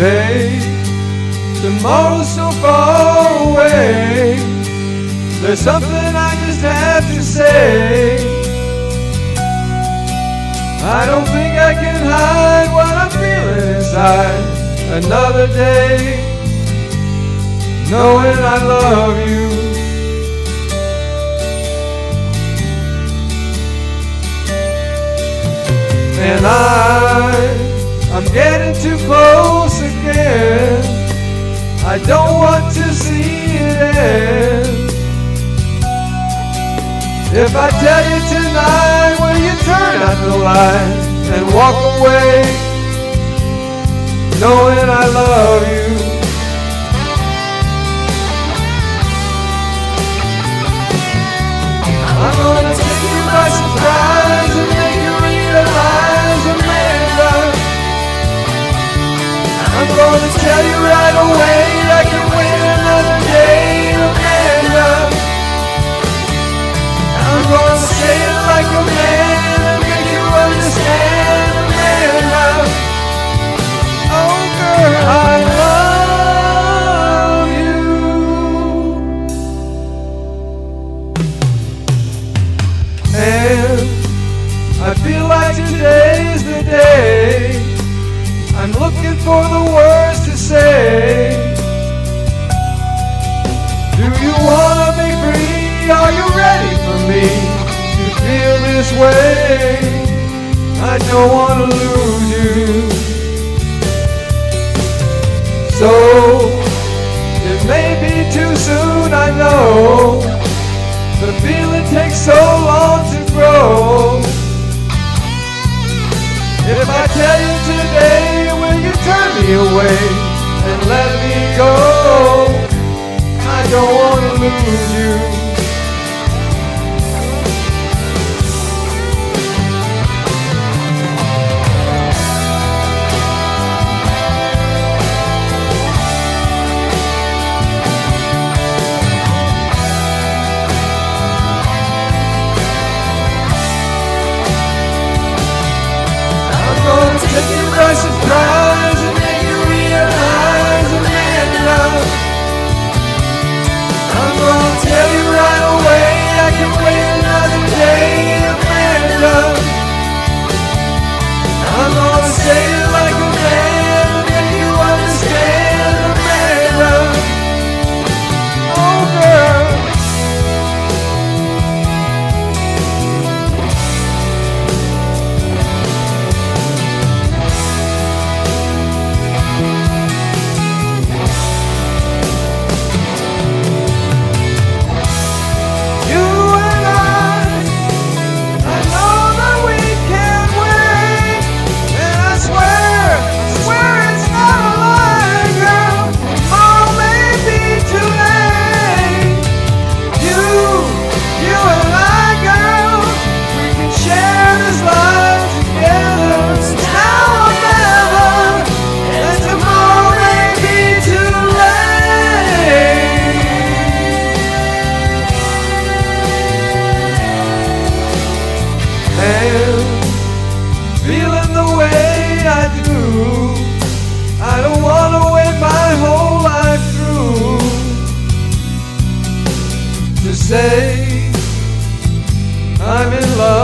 today. Tomorrow's so far away. There's something I just have to say. I don't think I can hide what I'm feeling inside. Another day, knowing I love you. And I'm getting too close again. I don't want to see it end. If I tell you tonight, will you turn out the light and walk away, knowing I love you? I'm gonna take you by surprise and make you realize, Amanda. I'm gonna tell you right away I can wait another day, Amanda. I'm gonna say it like a man and make you understand, Amanda. Oh girl, I love you. And I feel like today's the day. I'm looking for the words to say. Do you wanna be free? Are you ready for me to feel this way? I don't wanna lose you. So it may be too soon, I know. The feeling takes so long to grow. If I tell you today, will you turn me away and let me go? I don't wanna lose you. Take you by surprise and make you realize, Amanda. I'm gonna tell you right away I can wait another day, Amanda. I'm gonna say it like a man and make you understand, Amanda. Oh girl. Feeling the way I do, I don't want to wait my whole life through to say I'm in love.